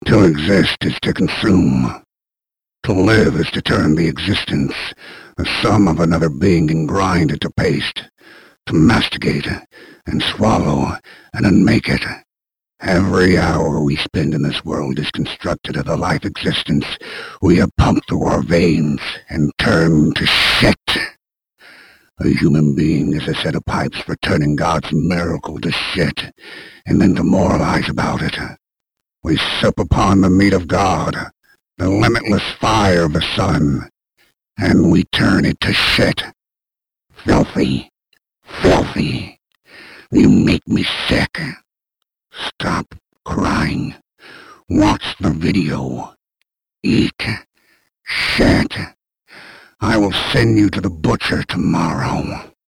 To exist is to consume. To live is to turn the existence, the sum of another being, and grind it to paste. To masticate and swallow and unmake it. Every hour we spend in this world is constructed of the life existence we have pumped through our veins and turned to shit. A human being is a set of pipes for turning God's miracle to shit, and then to moralize about it. We sup upon the meat of God, the limitless fire of the sun, and we turn it to shit. Filthy. Filthy. You make me sick. Stop crying. Watch the video. Eat shit. I will send you to the butcher tomorrow.